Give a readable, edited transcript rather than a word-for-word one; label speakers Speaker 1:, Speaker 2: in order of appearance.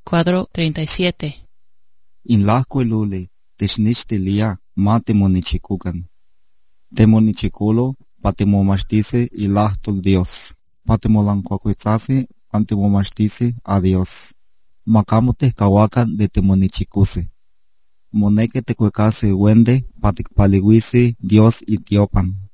Speaker 1: Cuadro 37.
Speaker 2: Inlahco lule, technixtilia ma temonichicucan. Temonichiculo, patemomachtice ilahtol Dios. Patemolancuacuitzase, pantemomachtice a Dios. Macamo tehcahuacan de temonichicuse. Moneque tecuecase wende, paticpalihuise Dios itiopan.